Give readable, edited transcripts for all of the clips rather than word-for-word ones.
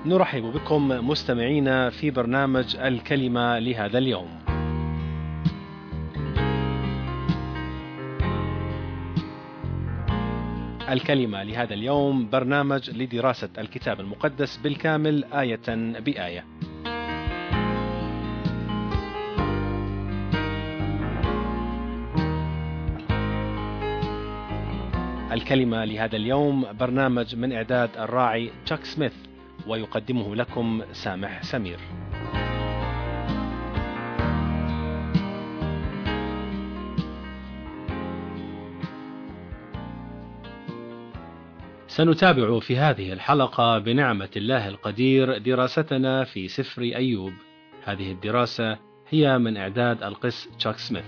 نرحب بكم مستمعينا في برنامج الكلمة لهذا اليوم. الكلمة لهذا اليوم برنامج لدراسة الكتاب المقدس بالكامل آية بآية. الكلمة لهذا اليوم برنامج من إعداد الراعي تشاك سميث، ويقدمه لكم سامح سمير. سنتابع في هذه الحلقة بنعمة الله القدير دراستنا في سفر أيوب. هذه الدراسة هي من إعداد القس تشاك سميث.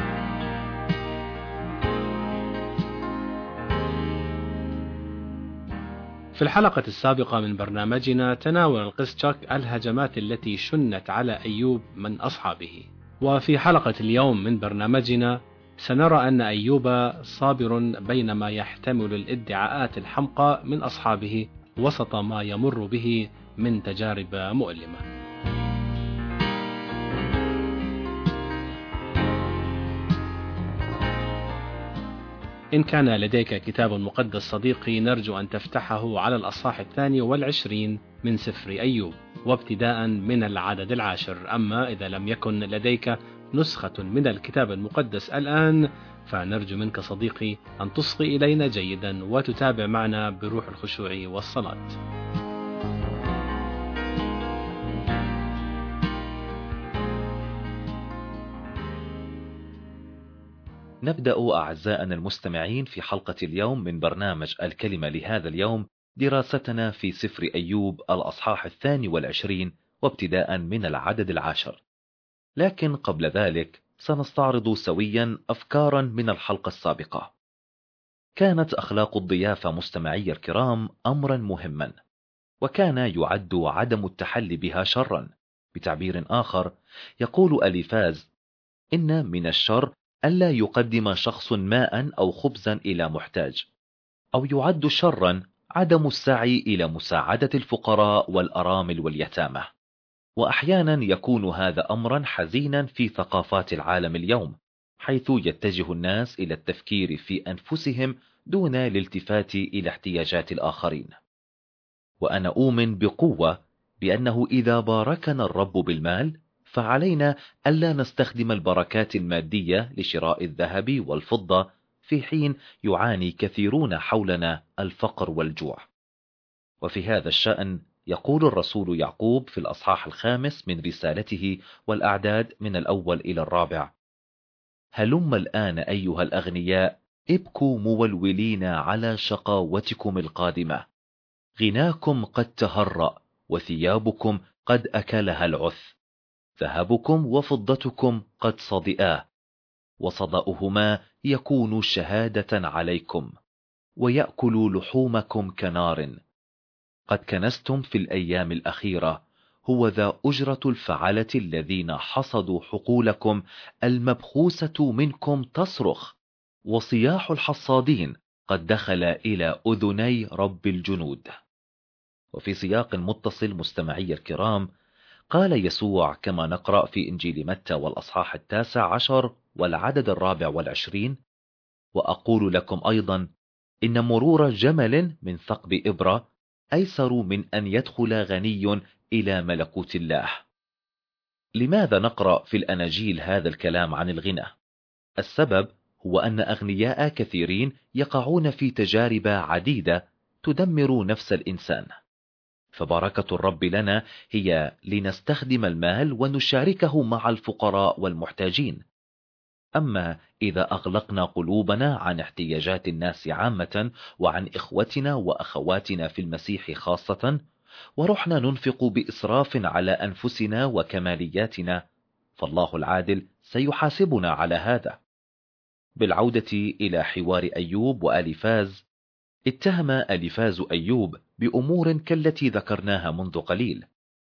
في الحلقة السابقة من برنامجنا تناول القس تشاك الهجمات التي شنت على أيوب من أصحابه، وفي حلقة اليوم من برنامجنا سنرى أن أيوب صابر بينما يحتمل الادعاءات الحمقى من أصحابه وسط ما يمر به من تجارب مؤلمة. إن كان لديك كتاب مقدس صديقي، نرجو أن تفتحه على الأصحاح 22 من سفر أيوب، وابتداء من العدد 10. أما إذا لم يكن لديك نسخة من الكتاب المقدس الآن، فنرجو منك صديقي أن تصغي إلينا جيدا وتتابع معنا بروح الخشوع والصلاة. نبدأ أعزائنا المستمعين في حلقة اليوم من برنامج الكلمة لهذا اليوم دراستنا في سفر أيوب الأصحاح 22 وابتداء من العدد 10. لكن قبل ذلك سنستعرض سويا أفكارا من الحلقة السابقة. كانت أخلاق الضيافة مستمعي الكرام أمرا مهما، وكان يعد عدم التحلي بها شرا. بتعبير آخر يقول أليفاز إن من الشر ألا يقدم شخص ماء أو خبزا إلى محتاج، أو يعد شرا عدم السعي إلى مساعدة الفقراء والأرامل واليتامى. وأحيانا يكون هذا أمرا حزينا في ثقافات العالم اليوم، حيث يتجه الناس إلى التفكير في أنفسهم دون الالتفات إلى احتياجات الآخرين. وأنا أؤمن بقوة بأنه إذا باركنا الرب بالمال، فعلينا ألا نستخدم البركات المادية لشراء الذهب والفضة، في حين يعاني كثيرون حولنا الفقر والجوع. وفي هذا الشأن يقول الرسول يعقوب في الأصحاح 5 من رسالته والأعداد من 1 إلى 4: هلم الآن أيها الأغنياء، ابكوا مولولين على شقاوتكم القادمة. غناكم قد تهرأ، وثيابكم قد أكلها العث. ذهبكم وفضتكم قد صدئا، وصدأهما يكون شهادة عليكم، ويأكل لحومكم كنار. قد كنستم في الأيام الأخيرة، هو ذا أجرة الفعلة الذين حصدوا حقولكم المبخوسة منكم تصرخ، وصياح الحصادين قد دخل إلى أذني رب الجنود. وفي سياق متصل مستمعي الكرام، قال يسوع كما نقرأ في إنجيل متى والأصحاح 19 والعدد 24: وأقول لكم أيضا إن مرور جمل من ثقب إبرة أيسر من أن يدخل غني إلى ملكوت الله. لماذا نقرأ في الأناجيل هذا الكلام عن الغنى؟ السبب هو أن أغنياء كثيرين يقعون في تجارب عديدة تدمر نفس الإنسان. فبركة الرب لنا هي لنستخدم المال ونشاركه مع الفقراء والمحتاجين. أما إذا أغلقنا قلوبنا عن احتياجات الناس عامة وعن إخوتنا وأخواتنا في المسيح خاصة، ورحنا ننفق بإسراف على أنفسنا وكمالياتنا، فالله العادل سيحاسبنا على هذا. بالعودة إلى حوار أيوب وأليفاز، اتهم أليفاز أيوب بأمور كالتي ذكرناها منذ قليل،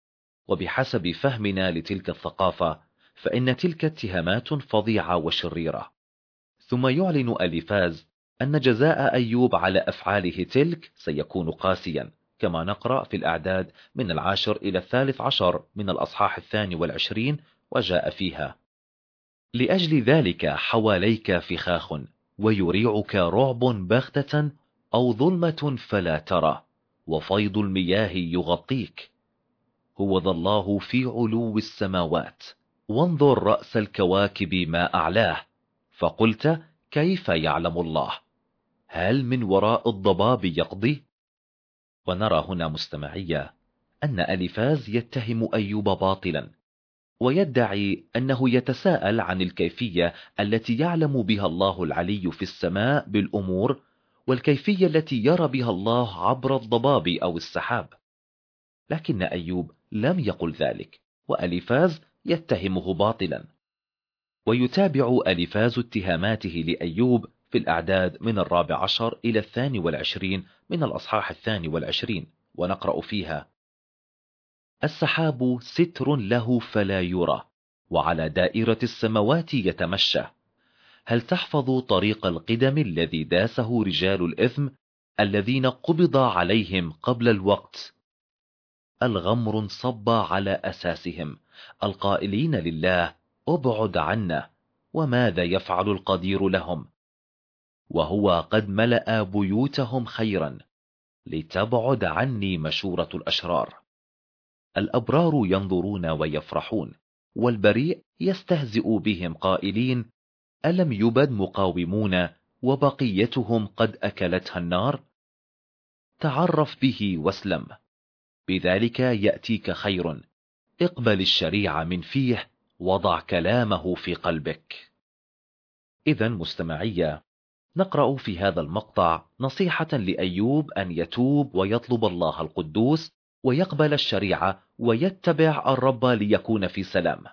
وبحسب فهمنا لتلك الثقافة فإن تلك اتهامات فظيعة وشريرة. ثم يعلن أليفاز أن جزاء أيوب على أفعاله تلك سيكون قاسيا، كما نقرأ في الأعداد من 10 إلى 13 من الأصحاح 22 وجاء فيها: لأجل ذلك حواليك فخاخ ويريعك رعب بغتة أو ظلمة فلا ترى وفيض المياه يغطيك. هو ذا الله في علو السماوات، وانظر رأس الكواكب ما أعلاه، فقلت كيف يعلم الله؟ هل من وراء الضباب يقضي؟ ونرى هنا مستمعية أن أليفاز يتهم أيوب باطلا، ويدعي أنه يتساءل عن الكيفية التي يعلم بها الله العلي في السماء بالأمور، والكيفية التي يرى بها الله عبر الضباب أو السحاب. لكن أيوب لم يقل ذلك، وأليفاز يتهمه باطلا. ويتابع أليفاز اتهاماته لأيوب في الأعداد من 14 إلى 22 من الأصحاح 22، ونقرأ فيها: السحاب ستر له فلا يرى، وعلى دائرة السماوات يتمشى. هل تحفظ طريق القدم الذي داسه رجال الإثم الذين قبض عليهم قبل الوقت؟ الغمر انصب على أساسهم، القائلين لله ابعد عنا، وماذا يفعل القدير لهم؟ وهو قد ملأ بيوتهم خيرا، لتبعد عني مشورة الأشرار. الأبرار ينظرون ويفرحون، والبريء يستهزئ بهم قائلين ألم يبد مقاومون وبقيتهم قد أكلتها النار؟ تعرف به واسلم، بذلك يأتيك خير. اقبل الشريعة من فيه، وضع كلامه في قلبك. إذن مستمعية، نقرأ في هذا المقطع نصيحة لأيوب أن يتوب ويطلب الله القدوس ويقبل الشريعة ويتبع الرب ليكون في سلام.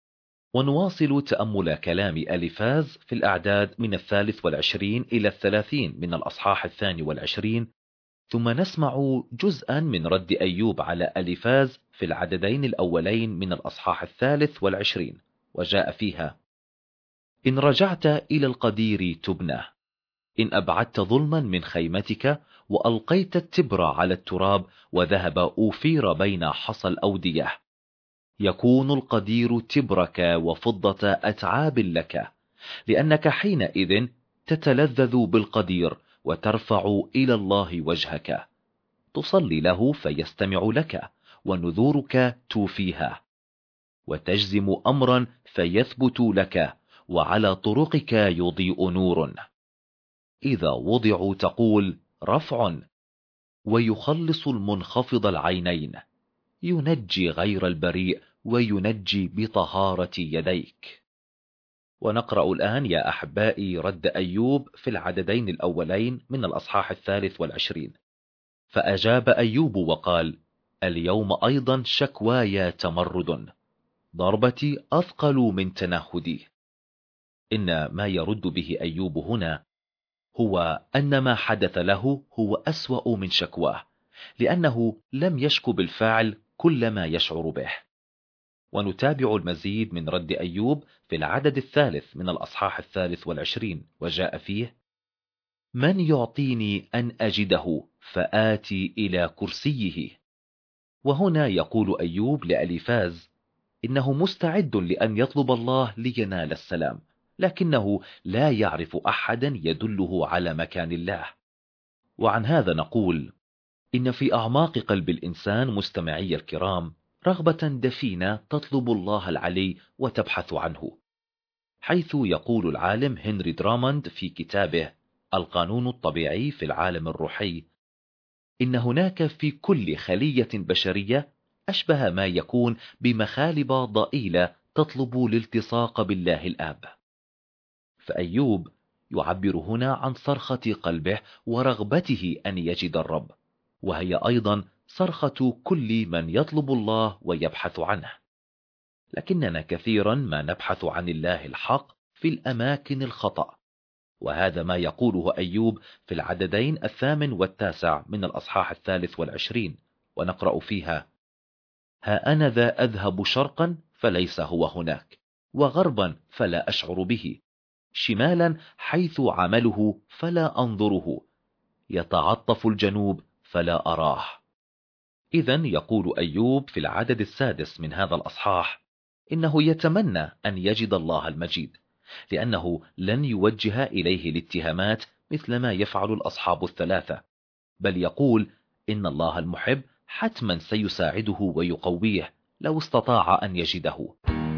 ونواصل تأمل كلام أليفاز في الأعداد من 23 إلى 30 من الأصحاح 22، ثم نسمع جزءا من رد أيوب على أليفاز في العددين الأولين من الأصحاح 23، وجاء فيها: إن رجعت إلى القدير تبنى، إن أبعدت ظلما من خيمتك وألقيت التبر على التراب وذهب أوفير بين حصى الأودية، يكون القدير تبرك وفضة أتعاب لك، لأنك حينئذ تتلذذ بالقدير وترفع إلى الله وجهك، تصلي له فيستمع لك، ونذورك توفيها، وتجزم أمرا فيثبت لك، وعلى طرقك يضيء نور. إذا وضعوا تقول رفع، ويخلص المنخفض العينين، ينجي غير البريء وينجي بطهارة يديك. ونقرأ الآن يا أحبائي رد أيوب في العددين الأولين من الأصحاح 23. فأجاب أيوب وقال: اليوم أيضا شكواي تمرد، ضربتي أثقل من تنهدي. إن ما يرد به أيوب هنا هو أن ما حدث له هو أسوأ من شكواه، لأنه لم يشك بالفعل كل ما يشعر به. ونتابع المزيد من رد أيوب في العدد 3 من الأصحاح 23، وجاء فيه: من يعطيني أن أجده فآتي إلى كرسيه. وهنا يقول أيوب لأليفاز إنه مستعد لأن يطلب الله لينال السلام، لكنه لا يعرف أحدا يدله على مكان الله. وعن هذا نقول إن في أعماق قلب الإنسان مستمعي الكرام رغبة دفينة تطلب الله العلي وتبحث عنه، حيث يقول العالم هنري دراموند في كتابه القانون الطبيعي في العالم الروحي إن هناك في كل خلية بشرية أشبه ما يكون بمخالب ضئيلة تطلب الالتصاق بالله الآب. فأيوب يعبر هنا عن صرخة قلبه ورغبته أن يجد الرب، وهي أيضا صرخة كل من يطلب الله ويبحث عنه. لكننا كثيرا ما نبحث عن الله الحق في الأماكن الخطأ، وهذا ما يقوله أيوب في العددين 8 و9 من الأصحاح 23، ونقرأ فيها: ها أنا ذا أذهب شرقا فليس هو هناك، وغربا فلا أشعر به، شمالا حيث عمله فلا أنظره، يتعطف الجنوب فلا أراه. إذن يقول أيوب في العدد السادس من هذا الأصحاح إنه يتمنى أن يجد الله المجيد، لأنه لن يوجه إليه الاتهامات مثل ما يفعل الأصحاب الثلاثة، بل يقول إن الله المحب حتما سيساعده ويقويه لو استطاع أن يجده.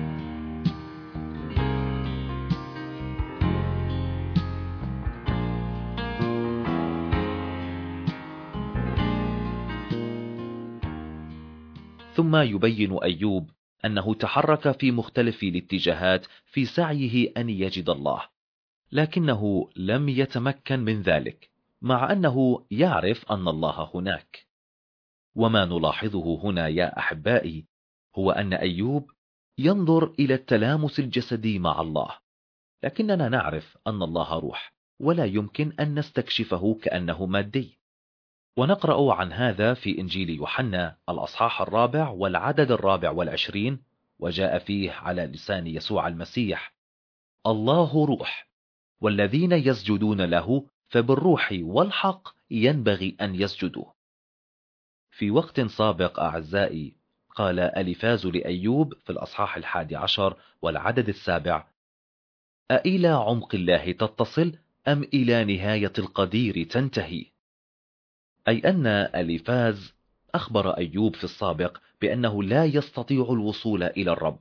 ثم يبين أيوب أنه تحرك في مختلف الاتجاهات في سعيه أن يجد الله، لكنه لم يتمكن من ذلك، مع أنه يعرف أن الله هناك. وما نلاحظه هنا يا أحبائي هو أن أيوب ينظر إلى التلامس الجسدي مع الله، لكننا نعرف أن الله روح ولا يمكن أن نستكشفه كأنه مادي. ونقرأ عن هذا في إنجيل يوحنا الأصحاح 4 والعدد 24، وجاء فيه على لسان يسوع المسيح: الله روح، والذين يسجدون له فبالروح والحق ينبغي أن يسجدوا. في وقت سابق أعزائي قال أليفاز لأيوب في الأصحاح 11 والعدد 7: أإلى عمق الله تتصل أم إلى نهاية القدير تنتهي؟ أي أن أليفاز أخبر أيوب في السابق بأنه لا يستطيع الوصول إلى الرب.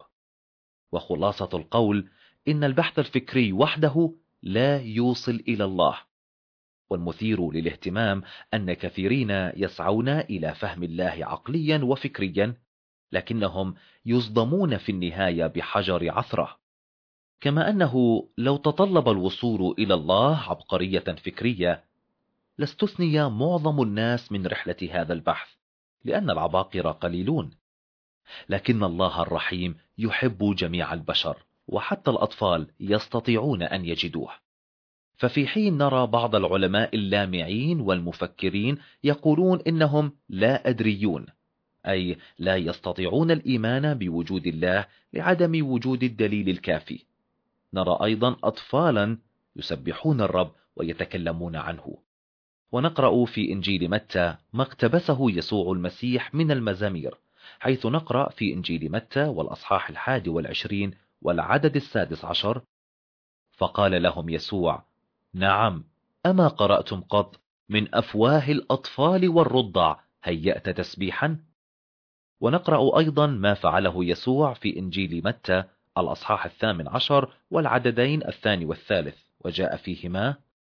وخلاصة القول إن البحث الفكري وحده لا يوصل إلى الله. والمثير للاهتمام أن كثيرين يسعون إلى فهم الله عقليا وفكريا، لكنهم يصدمون في النهاية بحجر عثرة. كما أنه لو تطلب الوصول إلى الله عبقرية فكرية لاستثني معظم الناس من رحلة هذا البحث، لأن العباقرة قليلون. لكن الله الرحيم يحب جميع البشر، وحتى الأطفال يستطيعون أن يجدوه. ففي حين نرى بعض العلماء اللامعين والمفكرين يقولون إنهم لا أدريون، أي لا يستطيعون الإيمان بوجود الله لعدم وجود الدليل الكافي، نرى أيضا أطفالا يسبحون الرب ويتكلمون عنه. ونقرأ في إنجيل متى ما اقتبسه يسوع المسيح من المزامير، حيث نقرأ في إنجيل متى والأصحاح 21 والعدد 16: فقال لهم يسوع: نعم، أما قرأتم قط من أفواه الأطفال والرضع هيأت تسبيحا؟ ونقرأ أيضا ما فعله يسوع في إنجيل متى الأصحاح 18 والعددين 2 و3، وجاء فيهما: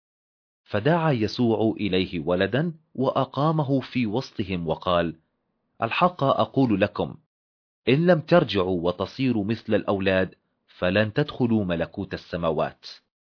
فدعا يسوع إليه ولدا وأقامه في وسطهم وقال: الحق أقول لكم، إن لم ترجعوا وتصيروا مثل الأولاد فلن تدخلوا ملكوت السماوات.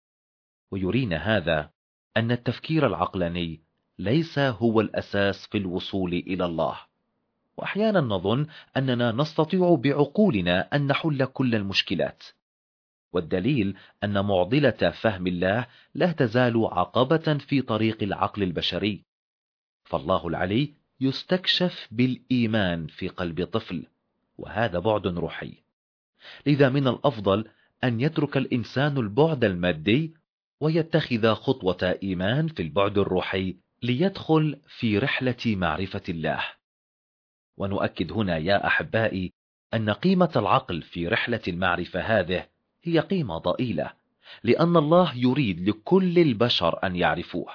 ويرينا هذا أن التفكير العقلاني ليس هو الأساس في الوصول إلى الله. وأحيانا نظن أننا نستطيع بعقولنا أن نحل كل المشكلات، والدليل أن معضلة فهم الله لا تزال عقبة في طريق العقل البشري. فالله العلي يستكشف بالإيمان في قلب طفل، وهذا بعد روحي. لذا من الأفضل أن يترك الإنسان البعد المادي ويتخذ خطوة إيمان في البعد الروحي ليدخل في رحلة معرفة الله. ونؤكد هنا يا أحبائي أن قيمة العقل في رحلة المعرفة هذه هي قيمة ضئيلة، لأن الله يريد لكل البشر أن يعرفوه.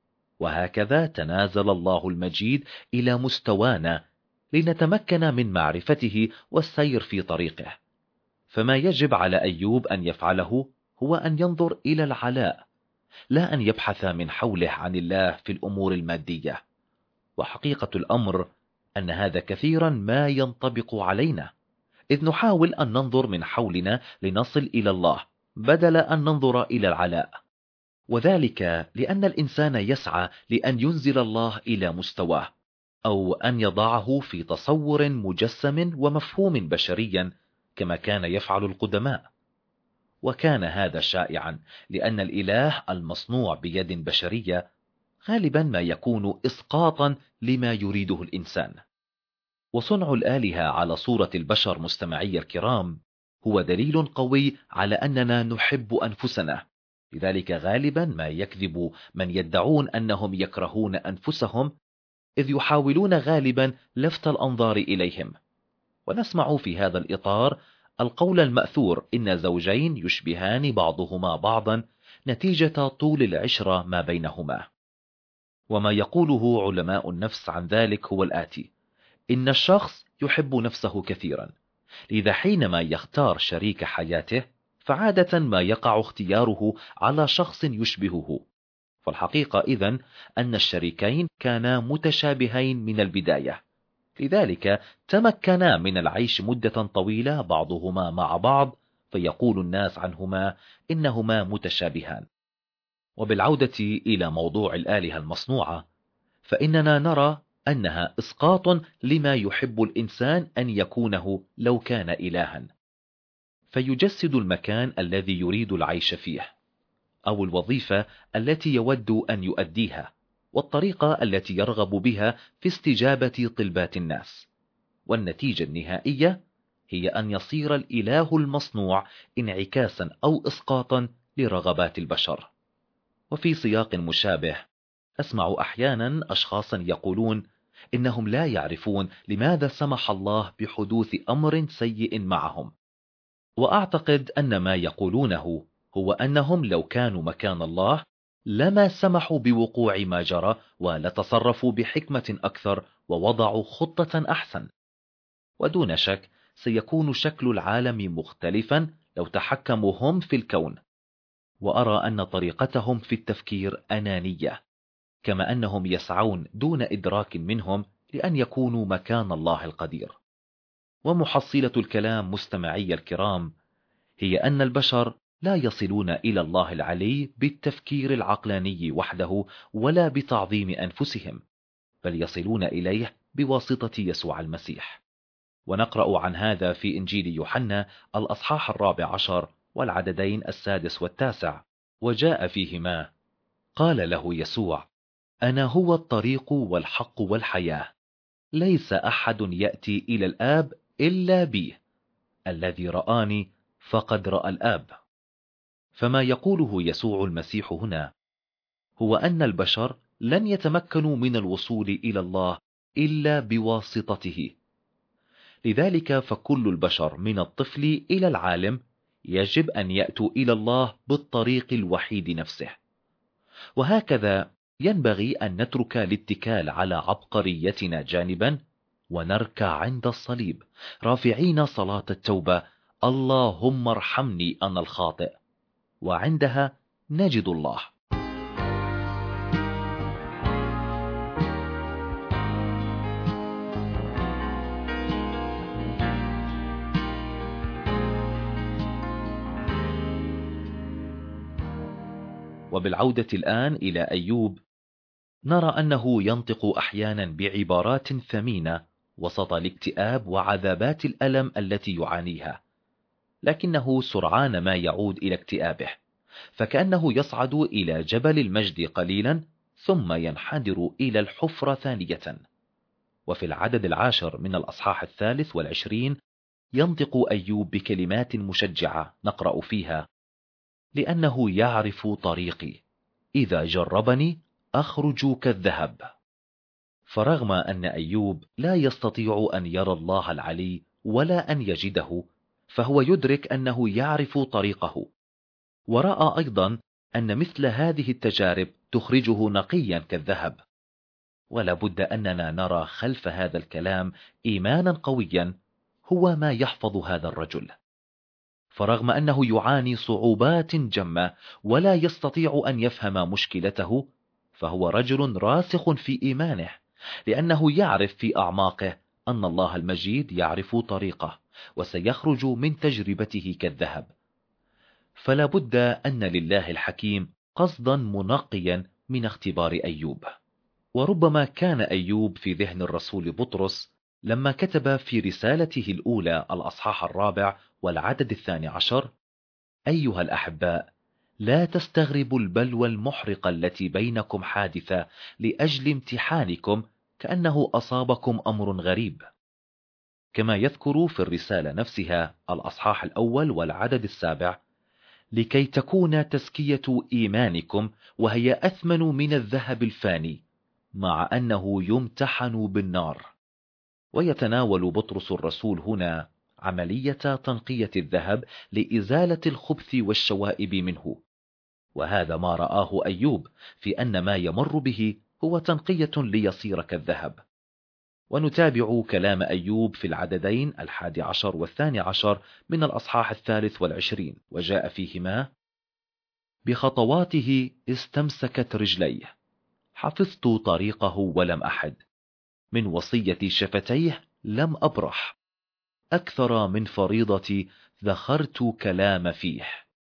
وهكذا تنازل الله المجيد إلى مستوانا لنتمكن من معرفته والسير في طريقه. فما يجب على أيوب أن يفعله هو أن ينظر إلى العلاء، لا أن يبحث من حوله عن الله في الأمور المادية. وحقيقة الأمر أن هذا كثيرا ما ينطبق علينا، إذ نحاول أن ننظر من حولنا لنصل إلى الله بدل أن ننظر إلى العلاء. وذلك لأن الإنسان يسعى لأن ينزل الله إلى مستواه، أو أن يضعه في تصور مجسم ومفهوم بشريا كما كان يفعل القدماء. وكان هذا شائعا لأن الإله المصنوع بيد بشرية غالبا ما يكون إسقاطا لما يريده الإنسان. وصنع الآلهة على صورة البشر مستمعي الكرام هو دليل قوي على أننا نحب أنفسنا. لذلك غالبا ما يكذب من يدعون أنهم يكرهون أنفسهم إذ يحاولون غالبا لفت الأنظار إليهم. ونسمع في هذا الإطار القول المأثور إن زوجين يشبهان بعضهما بعضا نتيجة طول العشرة ما بينهما. وما يقوله علماء النفس عن ذلك هو الآتي: إن الشخص يحب نفسه كثيرا، لذا حينما يختار شريك حياته فعادة ما يقع اختياره على شخص يشبهه. فالحقيقة إذن أن الشريكين كانا متشابهين من البداية، لذلك تمكنا من العيش مدة طويلة بعضهما مع بعض، فيقول الناس عنهما إنهما متشابهان. وبالعودة إلى موضوع الآلهة المصنوعة، فإننا نرى أنها إسقاط لما يحب الإنسان أن يكونه لو كان إلها، فيجسد المكان الذي يريد العيش فيه، أو الوظيفة التي يود أن يؤديها، والطريقة التي يرغب بها في استجابة طلبات الناس. والنتيجة النهائية هي أن يصير الإله المصنوع انعكاسا أو إسقاطا لرغبات البشر. وفي سياق مشابه أسمع أحيانا أشخاصا يقولون إنهم لا يعرفون لماذا سمح الله بحدوث أمر سيء معهم. وأعتقد أن ما يقولونه هو أنهم لو كانوا مكان الله لما سمحوا بوقوع ما جرى، ولتصرفوا بحكمة أكثر ووضعوا خطة أحسن. ودون شك سيكون شكل العالم مختلفا لو تحكموا هم في الكون. وأرى أن طريقتهم في التفكير أنانية، كما أنهم يسعون دون إدراك منهم لأن يكونوا مكان الله القدير. ومحصلة الكلام مستمعي الكرام هي أن البشر لا يصلون إلى الله العلي بالتفكير العقلاني وحده ولا بتعظيم أنفسهم، بل يصلون إليه بواسطة يسوع المسيح. ونقرأ عن هذا في إنجيل يوحنا الأصحاح 14 والعددين 6 و9. وجاء فيهما: قال له يسوع: أنا هو الطريق والحق والحياة، ليس أحد يأتي إلى الآب إلا بي، الذي رآني فقد رأى الآب. فما يقوله يسوع المسيح هنا هو أن البشر لن يتمكنوا من الوصول إلى الله إلا بواسطته. لذلك فكل البشر من الطفل إلى العالم يجب أن يأتوا إلى الله بالطريق الوحيد نفسه. وهكذا ينبغي أن نترك الاتكال على عبقريتنا جانبا، ونركع عند الصليب رافعين صلاة التوبة: اللهم ارحمني أنا الخاطئ. وعندها نجد الله. وبالعودة الآن إلى أيوب، نرى أنه ينطق أحيانا بعبارات ثمينة وسط الاكتئاب وعذابات الألم التي يعانيها، لكنه سرعان ما يعود إلى اكتئابه، فكأنه يصعد إلى جبل المجد قليلا ثم ينحدر إلى الحفرة ثانية. وفي العدد 10 من الأصحاح 23 ينطق أيوب بكلمات مشجعة نقرأ فيها: لأنه يعرف طريقي، إذا جربني أخرج كالذهب. فرغم أن أيوب لا يستطيع أن يرى الله العلي ولا أن يجده، فهو يدرك أنه يعرف طريقه، ورأى أيضا أن مثل هذه التجارب تخرجه نقيا كالذهب. ولا بد أننا نرى خلف هذا الكلام إيمانا قويا هو ما يحفظ هذا الرجل. فرغم أنه يعاني صعوبات جمة ولا يستطيع أن يفهم مشكلته، فهو رجل راسخ في إيمانه، لأنه يعرف في أعماقه أن الله المجيد يعرف طريقه وسيخرج من تجربته كالذهب. فلا بد أن لله الحكيم قصدا منقيا من اختبار أيوب. وربما كان أيوب في ذهن الرسول بطرس لما كتب في رسالته الأولى الأصحاح 4 والعدد 12: أيها الأحباء، لا تستغربوا البلوى المحرقة التي بينكم حادثة لأجل امتحانكم كأنه أصابكم أمر غريب. كما يذكر في الرسالة نفسها الأصحاح 1 والعدد 7: لكي تكون تزكية إيمانكم وهي أثمن من الذهب الفاني، مع أنه يمتحن بالنار. ويتناول بطرس الرسول هنا عملية تنقية الذهب لإزالة الخبث والشوائب منه، وهذا ما رآه أيوب في أن ما يمر به هو تنقية ليصير كالذهب. ونتابع كلام أيوب في العددين 11 و12 من الأصحاح 23، وجاء فيهما: بخطواته استمسكت رجليه، حفظت طريقه ولم أحد، من وصية شفتيه لم أبرح، أكثر من فريضتي ذخرت كلام فيه.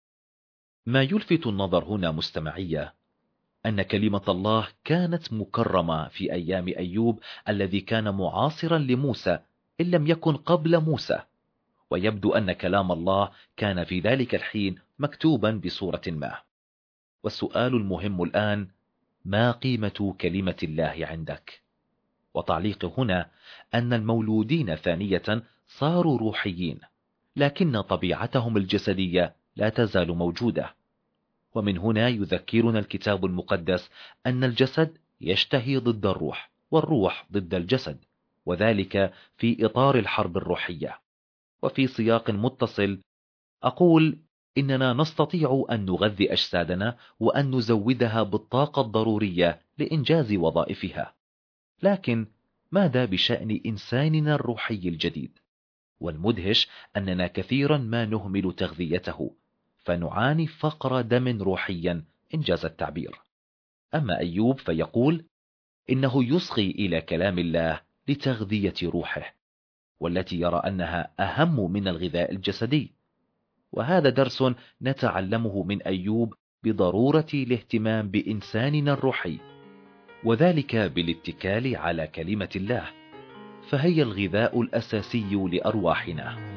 ما يلفت النظر هنا مستمعية أن كلمة الله كانت مكرمة في أيام أيوب الذي كان معاصرا لموسى إن لم يكن قبل موسى، ويبدو أن كلام الله كان في ذلك الحين مكتوبا بصورة ما. والسؤال المهم الآن: ما قيمة كلمة الله عندك؟ وتعليق هنا أن المولودين ثانية صاروا روحيين، لكن طبيعتهم الجسدية لا تزال موجودة. ومن هنا يذكرنا الكتاب المقدس أن الجسد يشتهي ضد الروح، والروح ضد الجسد، وذلك في إطار الحرب الروحية. وفي سياق متصل أقول إننا نستطيع أن نغذي أجسادنا وأن نزودها بالطاقة الضرورية لإنجاز وظائفها، لكن ماذا بشأن إنساننا الروحي الجديد؟ والمدهش أننا كثيرا ما نهمل تغذيته، فنعاني فقر دم روحيا إنجاز التعبير. أما أيوب فيقول إنه يصغي إلى كلام الله لتغذية روحه، والتي يرى أنها أهم من الغذاء الجسدي. وهذا درس نتعلمه من أيوب بضرورة الاهتمام بإنساننا الروحي، وذلك بالاتكال على كلمة الله، فهي الغذاء الأساسي لأرواحنا.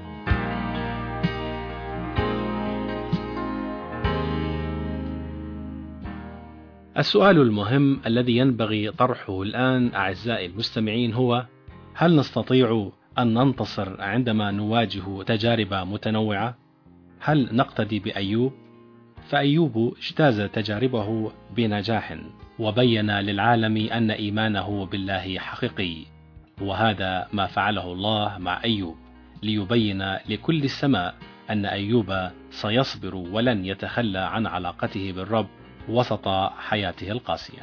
السؤال المهم الذي ينبغي طرحه الآن أعزائي المستمعين هو: هل نستطيع أن ننتصر عندما نواجه تجارب متنوعة؟ هل نقتدي بأيوب؟ فأيوب اجتاز تجاربه بنجاح، وبين للعالم أن إيمانه بالله حقيقي، وهذا ما فعله الله مع أيوب ليبين لكل السماء أن أيوب سيصبر ولن يتخلى عن علاقته بالرب وسط حياته القاسية.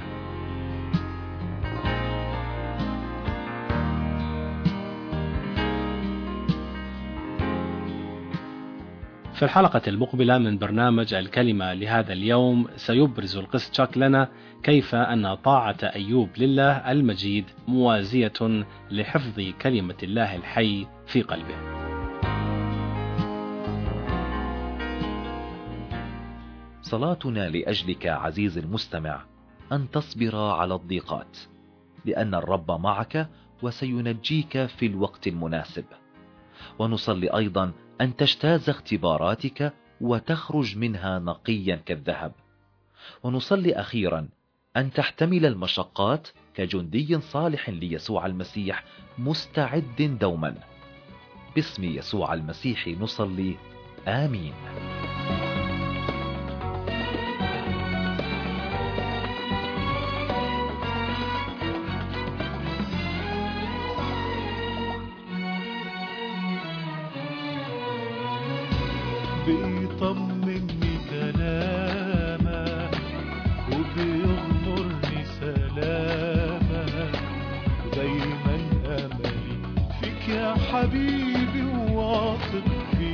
في الحلقة المقبلة من برنامج الكلمة لهذا اليوم سيبرز القس تشاك لنا كيف أن طاعة أيوب لله المجيد موازية لحفظ كلمة الله الحي في قلبه. صلاتنا لأجلك عزيز المستمع أن تصبر على الضيقات، لأن الرب معك وسينجيك في الوقت المناسب. ونصلي أيضا أن تجتاز اختباراتك وتخرج منها نقيا كالذهب. ونصلي أخيرا أن تحتمل المشقات كجندي صالح ليسوع المسيح مستعد دوما. باسم يسوع المسيح نصلي، آمين. بيطمني كلامك وبيغمرني سلامك، ودايما أملي فيك يا حبيبي وواثق في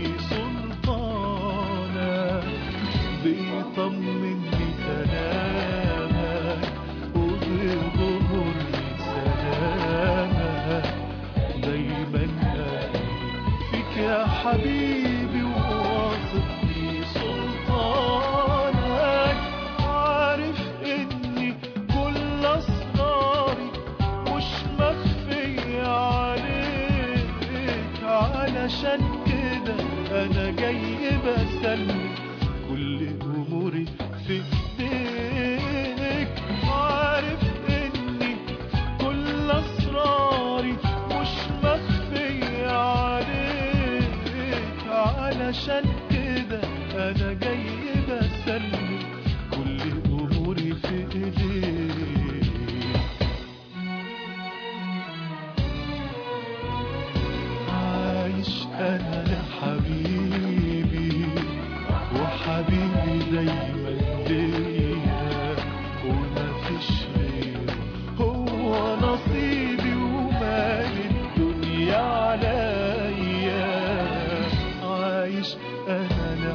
سلطانك. بيطمني كلامك وبيغمرني سلامك، دايما أملي فيك يا حبيبي عشان كده أنا جاي بسلم كل أموري في إيديك. عارف إني كل أسراري مش مخفية عليك، علشان كده أنا جاي بسلم كل أموري في إيديك.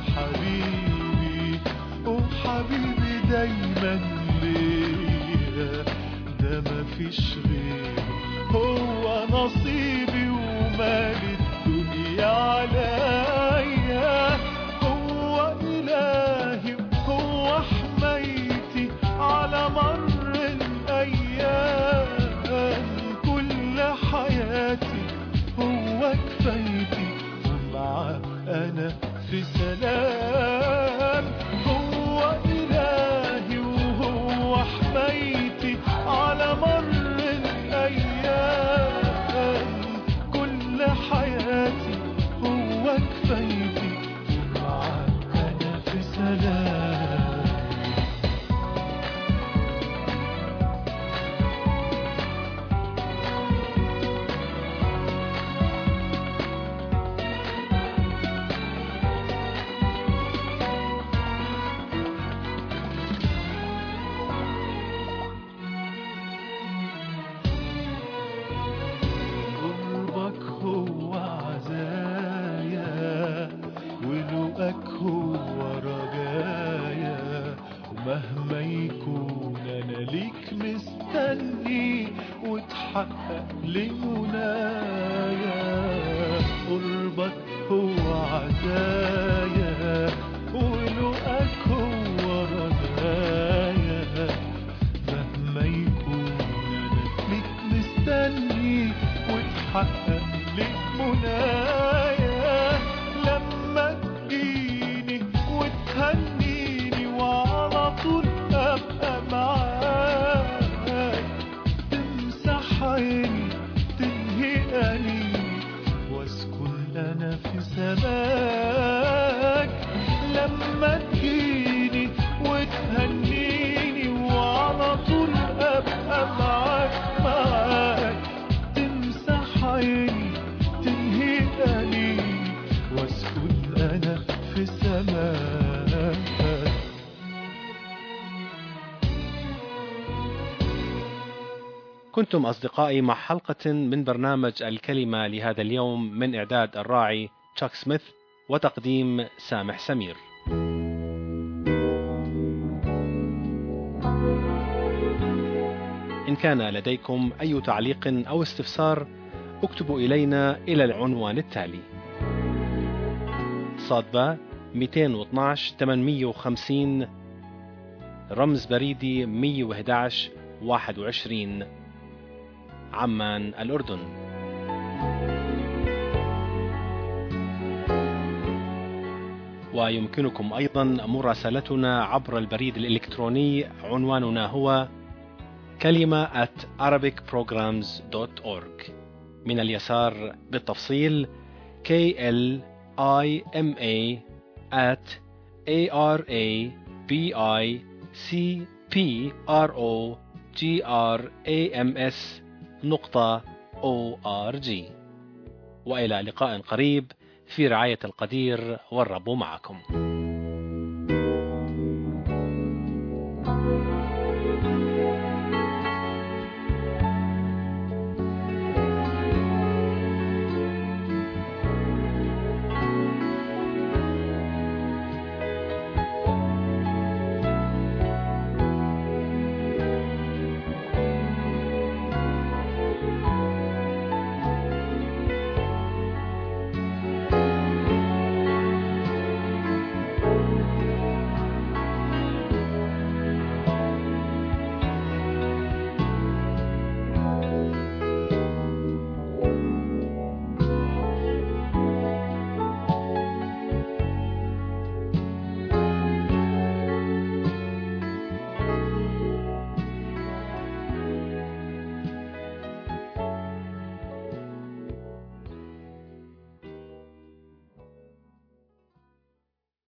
حبيبي وحبيبي دايما ليا، ده مفيش غيره هو نصيبي ومال الدنيا عليا. هو إلهي وهو حمايتي على مر الأيام، كل حياتي هو كفايتي ومعاه أنا في سلام. هو إلهي وهو حمايتي على مر الأيام، كل حياتي هو كفايتي ومعاه أنا في سلام. قربك هو عزايا ولقاك هو رجايا، ومهما يكون انا ليك مستني وتحقق لي منايا. قربك هو عزايا ولقاك هو رجايا، مهما يكون انا ليك مستني وتحقق لك منايا. لما تجيني وتهنيني وعلى طول ابقى معاك، تمسح عيني تنهي انيني واسكن انا في سماك. لما تجيني وتهنيني وعلى طول ابقى معاك عيني تنهي أنيني واسكن أنا في سماك. كنتم أصدقائي مع حلقة من برنامج الكلمة لهذا اليوم، من إعداد الراعي تشاك سميث وتقديم سامح سمير. إن كان لديكم أي تعليق أو استفسار اكتبوا إلينا إلى العنوان التالي: صادبة 212 850 رمز بريدي 111 21 عمان الأردن. ويمكنكم أيضا مراسلتنا عبر البريد الإلكتروني، عنواننا هو kalima@arabicprograms.org. من اليسار بالتفصيل kalima@arabicprograms.org. وإلى لقاء قريب في رعاية القدير، والرب معكم.